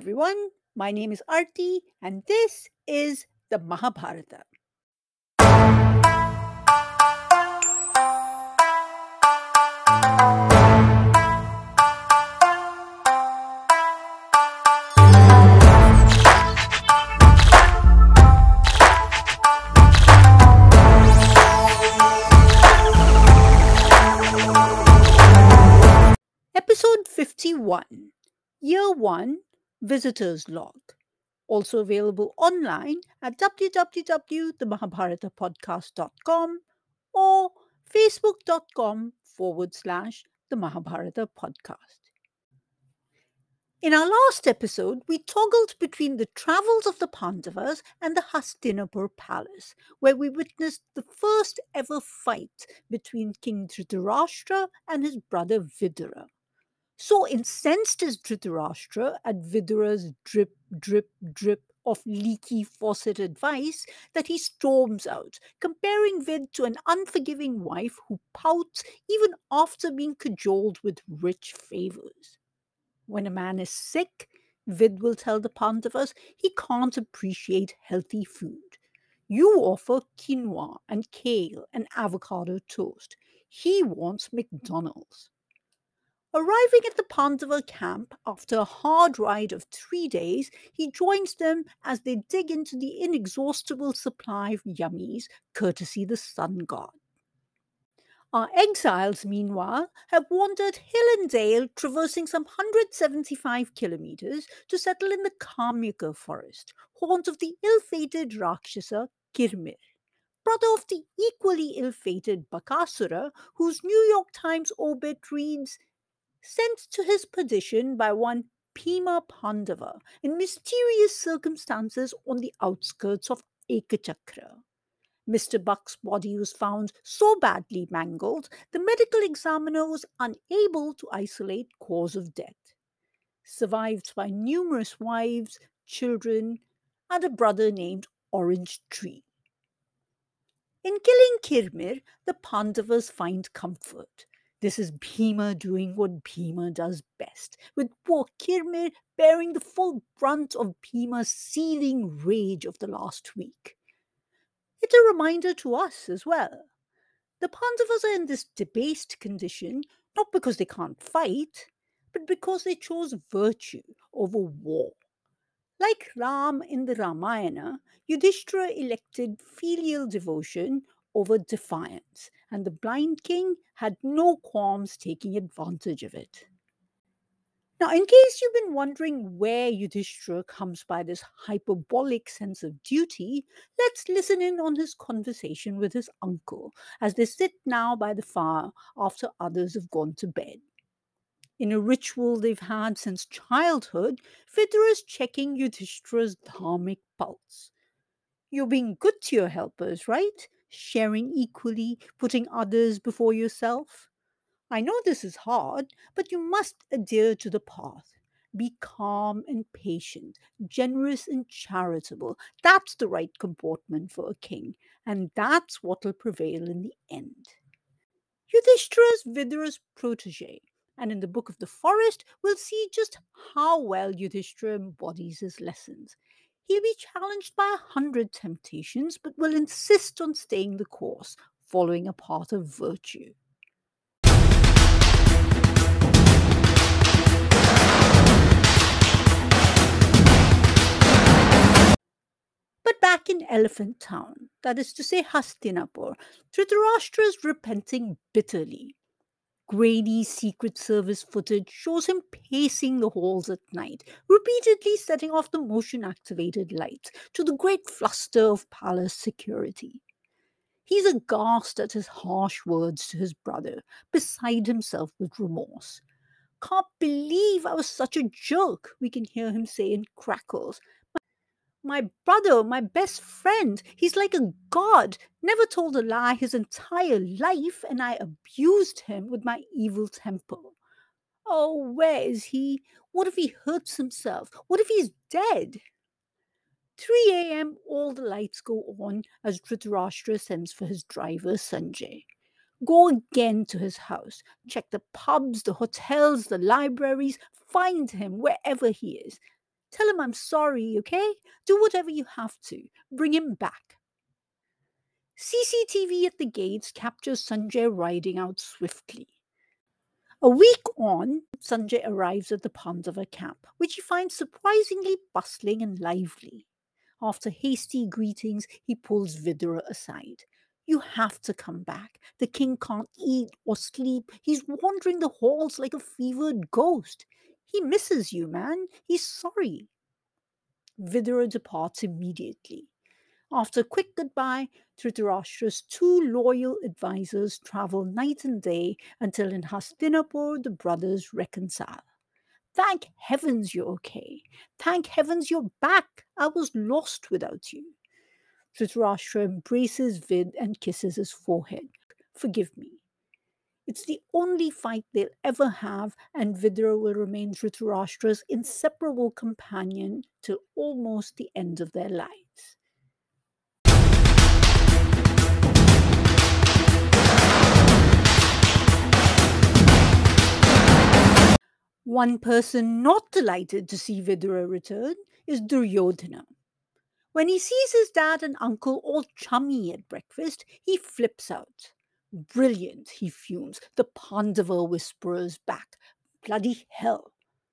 everyone. My name is Arti, and this is the Mahabharata. Episode 51, Year 1, Visitor's Log. Also available online at www.themahabharatapodcast.com or facebook.com/The Mahabharata Podcast. In our last episode, we toggled between the travels of the Pandavas and the Hastinapur palace, where we witnessed the first ever fight between King Dhritarashtra and his brother Vidura. So incensed is Dhritarashtra at Vidura's drip, drip, drip of leaky faucet advice that he storms out, comparing Vid to an unforgiving wife who pouts even after being cajoled with rich favors. When a man is sick, Vid will tell the Pandavas he can't appreciate healthy food. You offer quinoa and kale and avocado toast. He wants McDonald's. Arriving at the Pandava camp after a hard ride of 3 days, he joins them as they dig into the inexhaustible supply of yummies, courtesy the sun god. Our exiles, meanwhile, have wandered hill and dale, traversing some 175 kilometers to settle in the Kamyaka forest, haunt of the ill-fated Rakshasa Kirmir, brother of the equally ill-fated Bakasura, whose New York Times obit reads, "Sent to his perdition by one Bhima Pandava in mysterious circumstances on the outskirts of Ekachakra. Mr. Buck's body was found so badly mangled, the medical examiner was unable to isolate cause of death. Survived by numerous wives, children, and a brother named Orange Tree." In killing Kirmir, the Pandavas find comfort. This is Bhima doing what Bhima does best, with poor Kirmir bearing the full brunt of Bhima's seething rage of the last week. It's a reminder to us as well. The Pandavas are in this debased condition not because they can't fight, but because they chose virtue over war. Like Ram in the Ramayana, Yudhishthira elected filial devotion over defiance, and the blind king had no qualms taking advantage of it. Now, in case you've been wondering where Yudhishthira comes by this hyperbolic sense of duty, let's listen in on his conversation with his uncle as they sit now by the fire after others have gone to bed. In a ritual they've had since childhood, Vidura is checking Yudhishthira's dharmic pulse. You're being good to your helpers, right? Sharing equally, putting others before yourself. I know this is hard, but you must adhere to the path. Be calm and patient, generous and charitable. That's the right comportment for a king, and that's what'll prevail in the end. Yudhishthira is Vidura's protege, and in the Book of the Forest, we'll see just how well Yudhishthira embodies his lessons. He'll be challenged by 100 temptations, but will insist on staying the course, following a path of virtue. But back in Elephant Town, that is to say Hastinapur, Dhritarashtra is repenting bitterly. Grainy Secret Service footage shows him pacing the halls at night, repeatedly setting off the motion-activated lights to the great fluster of palace security. He's aghast at his harsh words to his brother, beside himself with remorse. "Can't believe I was such a jerk," we can hear him say in crackles. "My brother, my best friend, he's like a god, never told a lie his entire life, and I abused him with my evil temper. Oh, where is he? What if he hurts himself? What if he's dead?" 3 a.m., all the lights go on as Dhritarashtra sends for his driver Sanjay. Go again to his house, check the pubs, the hotels, the libraries, find him wherever he is. Tell him I'm sorry, okay? Do whatever you have to. Bring him back. CCTV at the gates captures Sanjay riding out swiftly. A week on, Sanjay arrives at the Pandava camp, which he finds surprisingly bustling and lively. After hasty greetings, he pulls Vidura aside. You have to come back. The king can't eat or sleep. He's wandering the halls like a fevered ghost. He misses you, man. He's sorry. Vidura departs immediately. After a quick goodbye, Dhritarashtra's two loyal advisors travel night and day until in Hastinapur the brothers reconcile. Thank heavens you're okay. Thank heavens you're back. I was lost without you. Dhritarashtra embraces Vid and kisses his forehead. Forgive me. It's the only fight they'll ever have, and Vidura will remain Dhritarashtra's inseparable companion till almost the end of their lives. One person not delighted to see Vidura return is Duryodhana. When he sees his dad and uncle all chummy at breakfast, he flips out. Brilliant, he fumes. The Pandava whisperer's back. Bloody hell.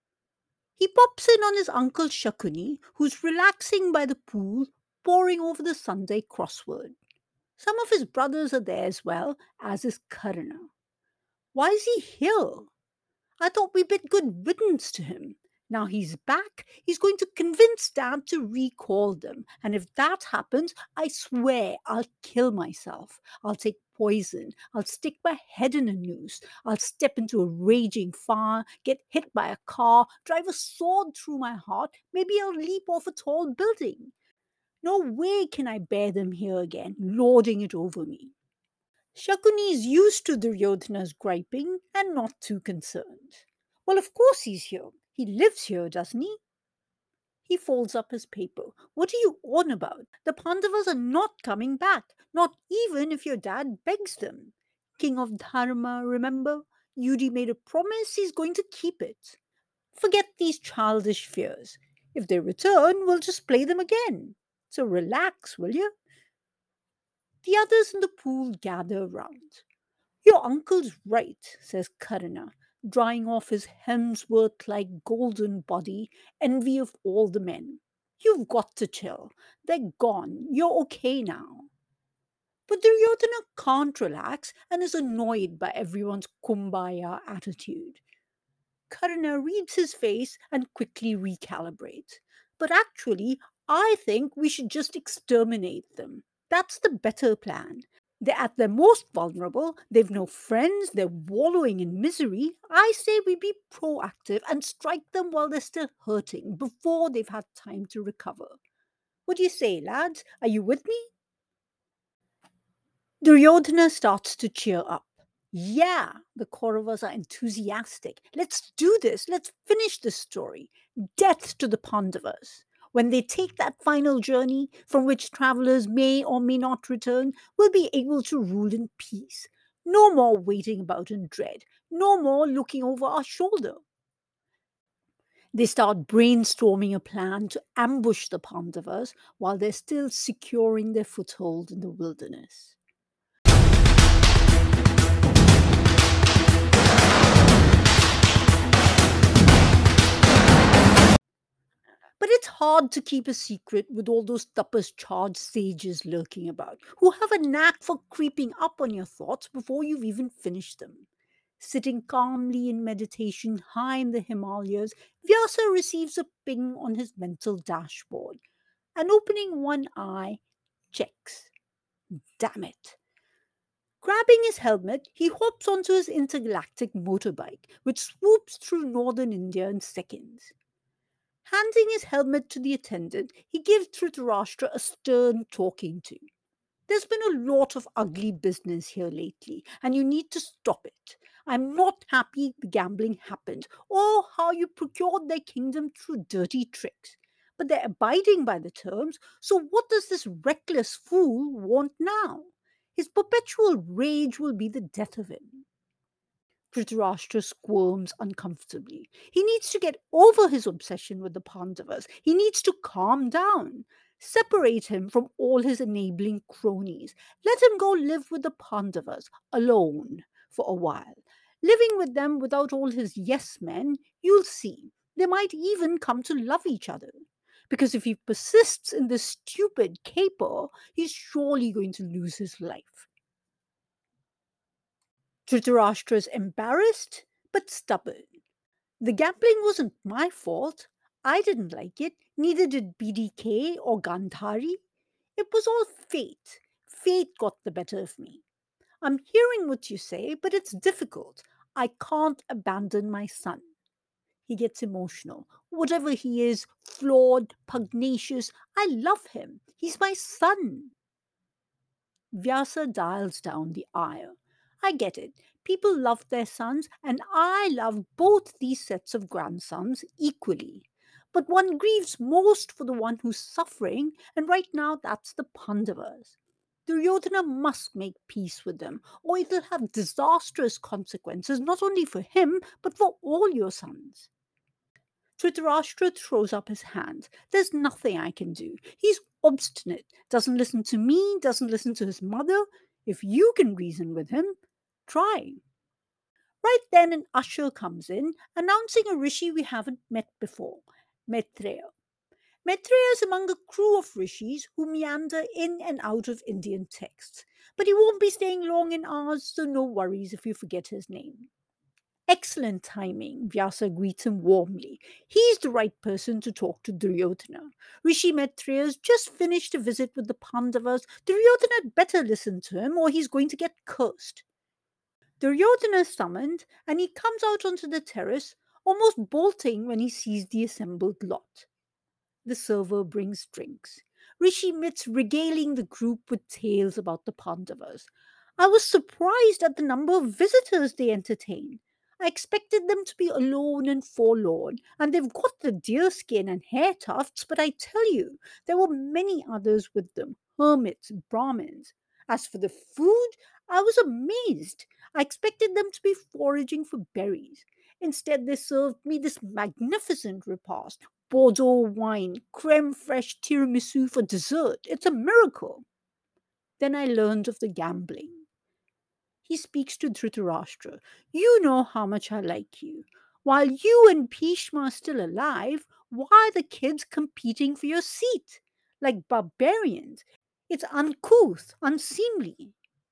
He pops in on his uncle Shakuni, who's relaxing by the pool, poring over the Sunday crossword. Some of his brothers are there as well, as is Karna. Why is he here? I thought we bid good riddance to him. Now he's back, he's going to convince Dad to recall them. And if that happens, I swear I'll kill myself. I'll take poison. I'll stick my head in a noose. I'll step into a raging fire, get hit by a car, drive a sword through my heart. Maybe I'll leap off a tall building. No way can I bear them here again, lording it over me. Shakuni is used to Duryodhana's griping and not too concerned. Well, of course he's here. He lives here, doesn't he? He folds up his paper. What are you on about? The Pandavas are not coming back, not even if your dad begs them. King of Dharma, remember? Yudi made a promise, he's going to keep it. Forget these childish fears. If they return, we'll just play them again. So relax, will you? The others in the pool gather round. Your uncle's right, says Karna, drying off his Hemsworth-like golden body, envy of all the men. You've got to chill. They're gone. You're okay now. But Duryodhana can't relax and is annoyed by everyone's kumbaya attitude. Karna reads his face and quickly recalibrates. But actually, I think we should just exterminate them. That's the better plan. They're at their most vulnerable, they've no friends, they're wallowing in misery. I say we be proactive and strike them while they're still hurting, before they've had time to recover. What do you say, lads? Are you with me? Duryodhana starts to cheer up. Yeah, the Kauravas are enthusiastic. Let's do this. Let's finish this story. Death to the Pandavas. When they take that final journey, from which travelers may or may not return, we'll be able to rule in peace. No more waiting about in dread. No more looking over our shoulder. They start brainstorming a plan to ambush the Pandavas while they're still securing their foothold in the wilderness. But it's hard to keep a secret with all those tapas charged sages lurking about, who have a knack for creeping up on your thoughts before you've even finished them. Sitting calmly in meditation high in the Himalayas, Vyasa receives a ping on his mental dashboard, and opening one eye, checks. Damn it. Grabbing his helmet, he hops onto his intergalactic motorbike, which swoops through northern India in seconds. Handing his helmet to the attendant, he gives Dhritarashtra a stern talking to. There's been a lot of ugly business here lately, and you need to stop it. I'm not happy the gambling happened, or how you procured their kingdom through dirty tricks. But they're abiding by the terms, so what does this reckless fool want now? His perpetual rage will be the death of him. Dhritarashtra squirms uncomfortably. He needs to get over his obsession with the Pandavas. He needs to calm down. Separate him from all his enabling cronies. Let him go live with the Pandavas, alone, for a while. Living with them without all his yes men, you'll see. They might even come to love each other. Because if he persists in this stupid caper, he's surely going to lose his life. Dhritarashtra is embarrassed but stubborn. The gambling wasn't my fault. I didn't like it, neither did BDK or Gandhari. It was all fate. Fate got the better of me. I'm hearing what you say, but it's difficult. I can't abandon my son. He gets emotional. Whatever he is, flawed, pugnacious, I love him. He's my son. Vyasa dials down the ire. I get it. People love their sons, and I love both these sets of grandsons equally. But one grieves most for the one who's suffering, and right now that's the Pandavas. Duryodhana must make peace with them, or it'll have disastrous consequences not only for him, but for all your sons. Dhritarashtra throws up his hands. There's nothing I can do. He's obstinate, doesn't listen to me, doesn't listen to his mother. If you can reason with him, try. Right then, an usher comes in, announcing a rishi we haven't met before, Maitreya. Maitreya is among a crew of rishis who meander in and out of Indian texts, but he won't be staying long in ours, so no worries if you forget his name. Excellent timing, Vyasa greets him warmly. He's the right person to talk to Duryodhana. Rishi Maitreya's just finished a visit with the Pandavas. Duryodhana had better listen to him or he's going to get cursed. Duryodhana is summoned and he comes out onto the terrace, almost bolting when he sees the assembled lot. The server brings drinks. Rishi meets regaling the group with tales about the Pandavas. I was surprised at the number of visitors they entertain. I expected them to be alone and forlorn, and they've got the deerskin and hair tufts, but I tell you, there were many others with them, hermits, Brahmins. As for the food, I was amazed. I expected them to be foraging for berries. Instead, they served me this magnificent repast. Bordeaux wine, creme fraiche tiramisu for dessert. It's a miracle. Then I learned of the gambling. He speaks to Dhritarashtra. You know how much I like you. While you and Bhishma are still alive, why are the kids competing for your seat? Like barbarians. It's uncouth, unseemly.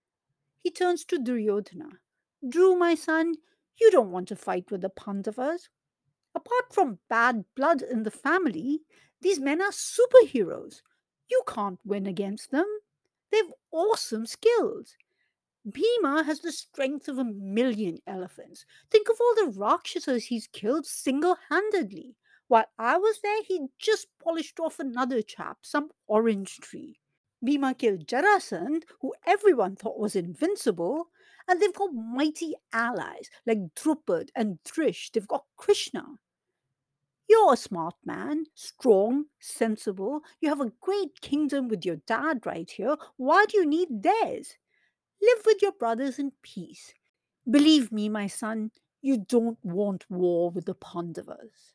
He turns to Duryodhana. Dhru, my son, you don't want to fight with the Pandavas. Apart from bad blood in the family, these men are superheroes. You can't win against them. They've awesome skills. Bhima has the strength of 1,000,000 elephants. Think of all the Rakshasas he's killed single handedly. While I was there, he just polished off another chap, some orange tree. Bhima killed Jarasandh, who everyone thought was invincible, and they've got mighty allies like Drupad and Drish. They've got Krishna. You're a smart man, strong, sensible. You have a great kingdom with your dad right here. Why do you need theirs? Live with your brothers in peace. Believe me, my son, you don't want war with the Pandavas.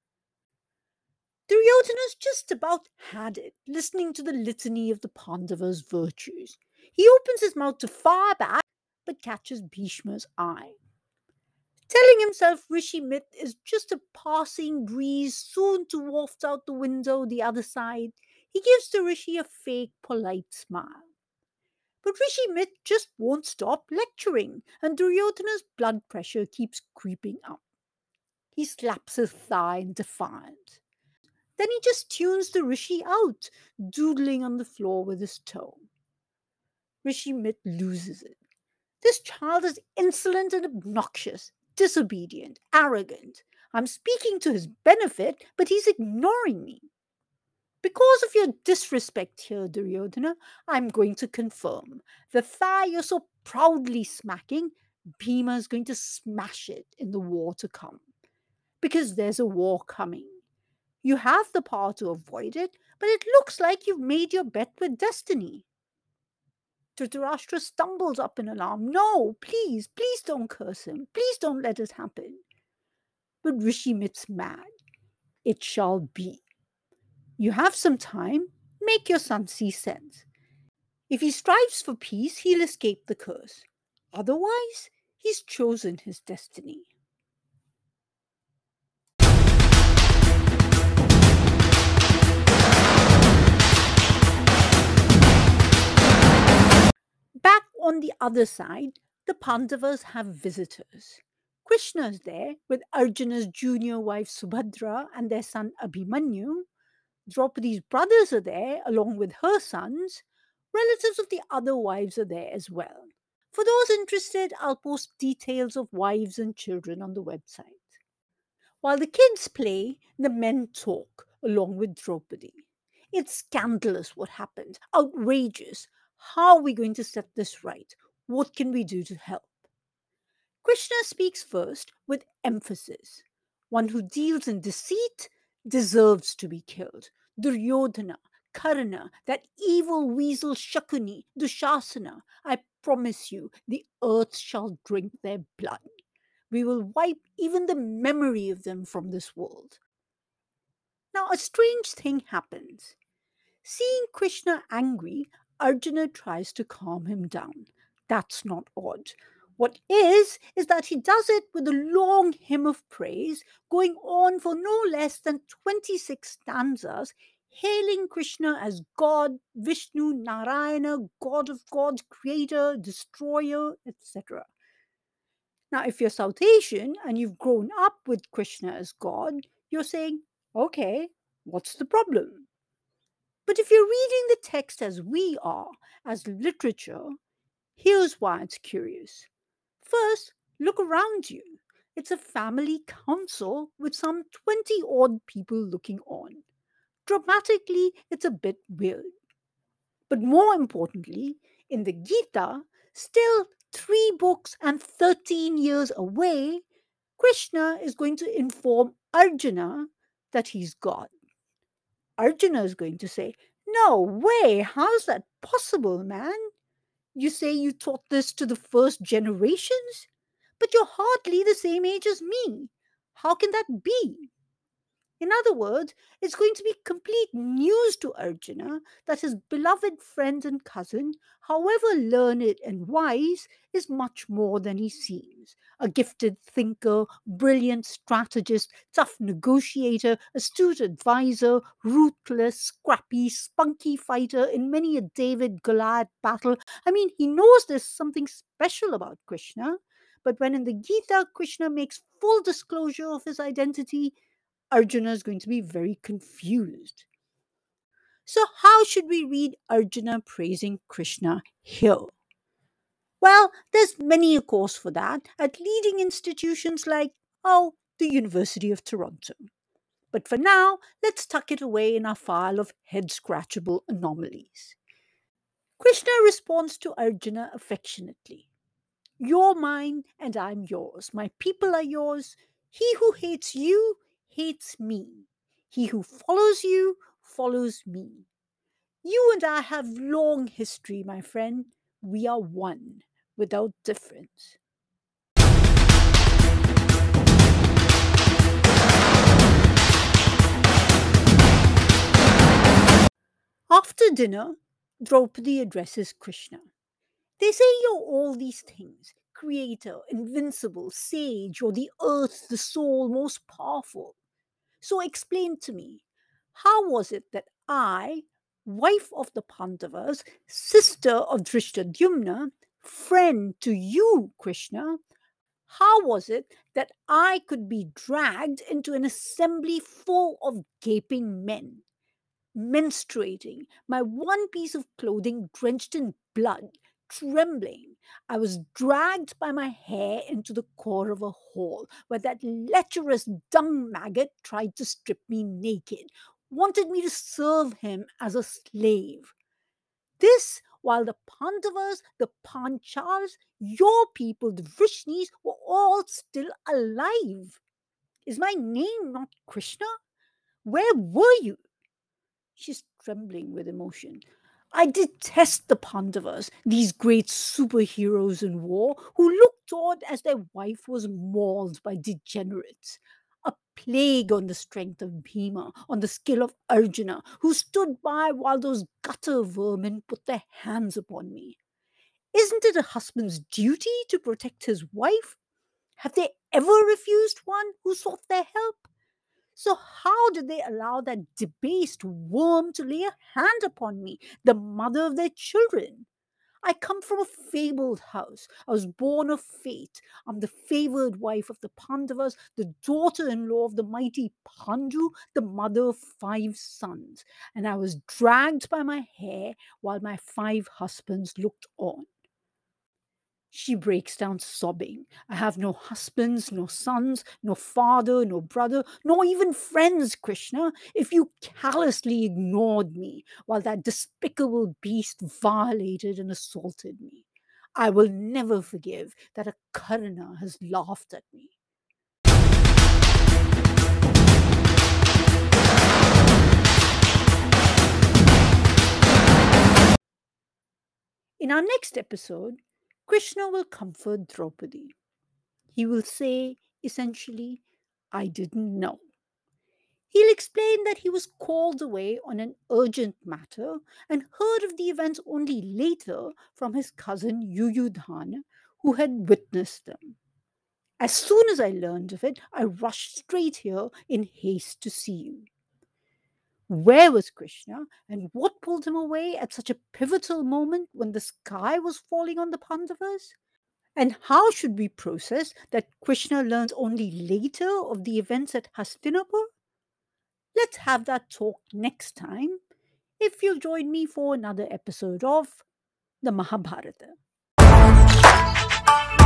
Duryodhana's just about had it, listening to the litany of the Pandavas' virtues. He opens his mouth to fire back, but catches Bhishma's eye. Telling himself Rishi Mit is just a passing breeze soon to waft out the window the other side, he gives the Rishi a fake, polite smile. But Rishi Mit just won't stop lecturing, and Duryodhana's blood pressure keeps creeping up. He slaps his thigh in defiance. Then he just tunes the Rishi out, doodling on the floor with his toe. Rishi Mit loses it. This child is insolent and obnoxious, disobedient, arrogant. I'm speaking to his benefit, but he's ignoring me. Because of your disrespect here, Duryodhana, I'm going to confirm. The thigh you're so proudly smacking, Bhima is going to smash it in the war to come. Because there's a war coming. You have the power to avoid it, but it looks like you've made your bet with destiny. Dhritarashtra stumbles up in alarm. No, please, please don't curse him. Please don't let it happen. But Rishi Mit's mad. It shall be. You have some time. Make your son see sense. If he strives for peace, he'll escape the curse. Otherwise, he's chosen his destiny. Back on the other side, the Pandavas have visitors. Krishna is there with Arjuna's junior wife Subhadra and their son Abhimanyu. Draupadi's brothers are there along with her sons. Relatives of the other wives are there as well. For those interested, I'll post details of wives and children on the website. While the kids play, the men talk along with Draupadi. It's scandalous what happened, outrageous. How are we going to set this right? What can we do to help? Krishna speaks first with emphasis. One who deals in deceit deserves to be killed. Duryodhana, Karna, that evil weasel Shakuni, Dushasana, I promise you, the earth shall drink their blood. We will wipe even the memory of them from this world. Now, a strange thing happens. Seeing Krishna angry, Arjuna tries to calm him down. That's not odd. What is that he does it with a long hymn of praise, going on for no less than 26 stanzas, hailing Krishna as God, Vishnu, Narayana, God of gods, creator, destroyer, etc. Now, if you're South Asian and you've grown up with Krishna as God, you're saying, okay, what's the problem? But if you're reading the text as we are, as literature, here's why it's curious. First, look around you. It's a family council with some 20 odd people looking on. Dramatically, it's a bit weird. But more importantly, in the Gita, still 3 books and 13 years away, Krishna is going to inform Arjuna that he's God. Arjuna is going to say, no way, how's that possible, man? You say you taught this to the first generations, but you're hardly the same age as me. How can that be? In other words, it's going to be complete news to Arjuna that his beloved friend and cousin, however learned and wise, is much more than he seems. A gifted thinker, brilliant strategist, tough negotiator, astute advisor, ruthless, scrappy, spunky fighter in many a David Goliath battle. I mean, he knows there's something special about Krishna. But when in the Gita, Krishna makes full disclosure of his identity, Arjuna is going to be very confused. So, how should we read Arjuna praising Krishna here? Well, there's many a course for that at leading institutions like, the University of Toronto. But for now, let's tuck it away in our file of head-scratchable anomalies. Krishna responds to Arjuna affectionately. You're mine and I'm yours. My people are yours. He who hates you hates me. He who follows you follows me. You and I have long history, my friend. We are one, without difference. After dinner, Draupadi addresses Krishna. They say you're all these things: creator, invincible, sage, or the earth, the soul, most powerful. So explain to me, how was it that I, wife of the Pandavas, sister of Drishtadyumna, friend to you, Krishna, how was it that I could be dragged into an assembly full of gaping men, menstruating, my one piece of clothing drenched in blood, trembling? I was dragged by my hair into the core of a hall where that lecherous dung maggot tried to strip me naked, wanted me to serve him as a slave. This while the Pandavas, the Panchals, your people, the Vrishnis, were all still alive. Is my name not Krishna? Where were you? She's trembling with emotion. I detest the Pandavas, these great superheroes in war who looked on as their wife was mauled by degenerates. A plague on the strength of Bhima, on the skill of Arjuna, who stood by while those gutter vermin put their hands upon me. Isn't it a husband's duty to protect his wife? Have they ever refused one who sought their help? So, how did they allow that debased worm to lay a hand upon me, the mother of their children? I come from a fabled house. I was born of fate. I'm the favored wife of the Pandavas, the daughter in law of the mighty Pandu, the mother of 5 sons. And I was dragged by my hair while my 5 husbands looked on. She breaks down sobbing. I have no husbands, no sons, no father, no brother, nor even friends, Krishna, if you callously ignored me while that despicable beast violated and assaulted me. I will never forgive that a Karna has laughed at me. In our next episode, Krishna will comfort Draupadi. He will say, essentially, I didn't know. He'll explain that he was called away on an urgent matter and heard of the events only later from his cousin Yuyudhana, who had witnessed them. As soon as I learned of it, I rushed straight here in haste to see you. Where was Krishna, and what pulled him away at such a pivotal moment when the sky was falling on the Pandavas? And how should we process that Krishna learns only later of the events at Hastinapur? Let's have that talk next time if you'll join me for another episode of the Mahabharata.